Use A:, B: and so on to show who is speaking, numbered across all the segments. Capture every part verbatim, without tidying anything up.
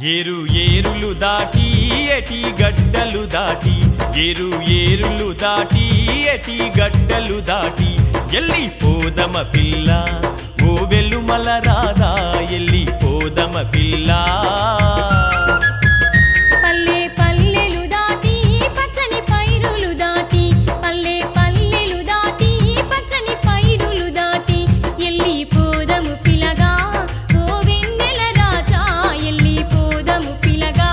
A: ఏరు ఏరులు దాటి ఎటి గడ్డలు దాటి ఏరు ఏరులు దాటి ఎటి గడ్డలు దాటి ఎల్లి పోదమ పిల్ల ఓ వెలుమల రాదా ఎల్లి పోదమ పిల్ల
B: పల్లె పల్లెలు దాటి పచ్చని పైరులు దాటి పల్లె పల్లెలు దాటి పచ్చని పైరులు దాటి ఎల్లి పోదము పిలగా ఓ వెన్నెల రాజా ఎల్లి పోదము పిలగా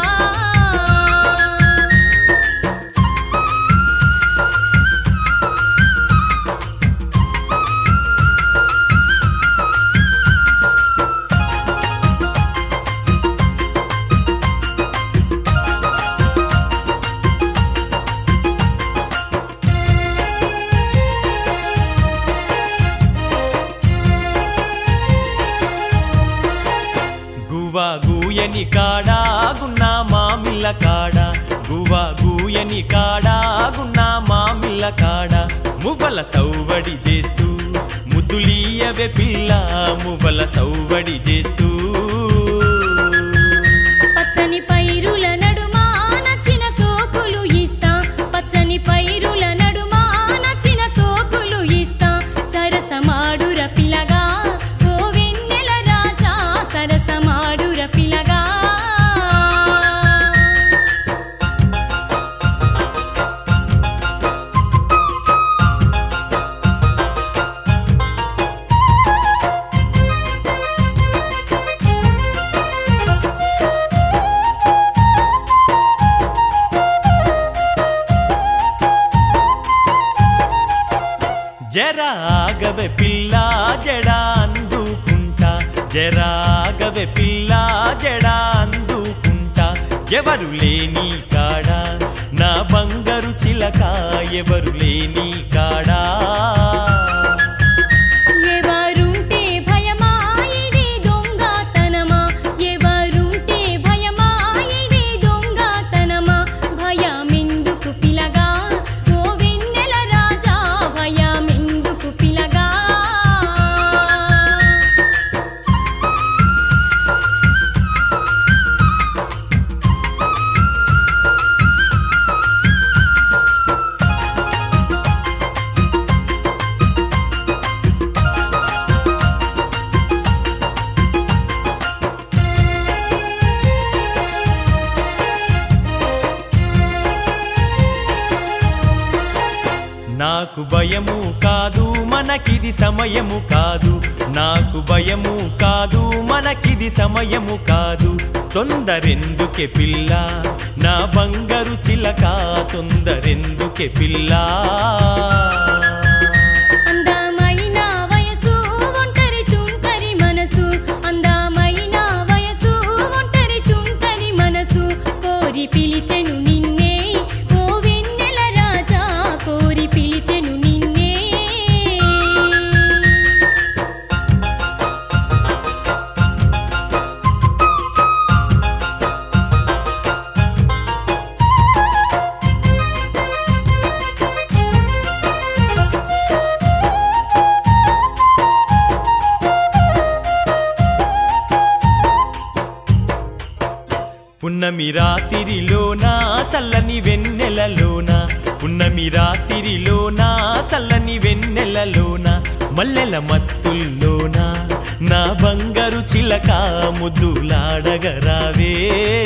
A: గువ్వ గూయని కాడా గున్నా మామిళ్ళ కాడా గువ్వ గూయని కాడా గున్నా మామిళ్ళ కాడా మువ్వల సౌవడి చేస్తూ ముద్దులీయవే పిల్ల మువ్వల సౌవడి చేస్తూ
B: పచ్చని పైరుల నడుమా నచ్చిన సోకులు ఇస్తా పచ్చని పైరుల నడుమా నచ్చిన సోకులు ఇస్తా సరసమాడుర పిలగా ఓ వెన్నెల రాజా సరసమాడుర పిలగా
A: జరాగవే పిల్ల జడా అందుకుంటా జరాగవే పిల్ల జడా అందుకుంటా ఎవరు లేని కాడా నా బంగారు చిలక ఎవరు లేని కాడా
B: ఎవరుంటే భయమా ఇది దొంగతనమా ఎవరుంటే భయమా ఇది దొంగతనమా భయమెందుకు పిలగా ఓ వెన్నెల రాజా భయమెందుకు పిలగా
A: నాకు భయము కాదు మనకిది సమయము కాదు నాకు భయము కాదు మనకిది సమయము కాదు తొందరెందుకే పిల్ల నా బంగారు చిలక తొందరెందుకే పిల్ల
B: అందమైన వయసు ఒంటరి తుంటరి మనసు అందమైన వయసు ఒంటరి తుంటరి మనసు కోరి పిలిచెను నిన్నే ఓ వెన్నెల రాజా కోరి పిలిచెను నిన్నే
A: పున్నమి రాత్రిలోన సల్లని వెన్నెలలోన పున్నమి రాత్రిలోన సల్లని వెన్నెలలోన మల్లెల మత్తుల్లోన నా బంగారు చిలక ముద్దులాడగరావే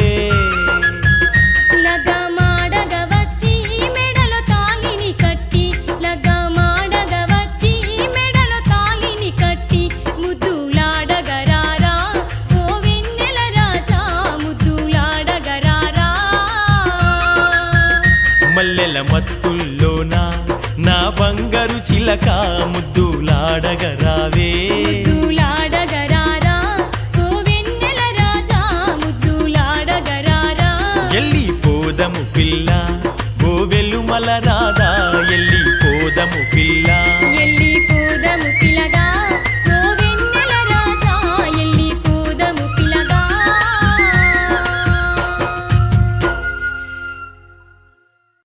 B: లగమాడగ వచ్చి మెడలో తాళిని కట్టి లగమాడగ వచ్చి మెడలో తాళిని కట్టి ముద్దులాడగరారా ఓ వెన్నెల రాజా ముద్దులాడగరారా
A: మల్లెల మత్తుల్లోన నా బంగారు చిలక ముద్దులాడగరావే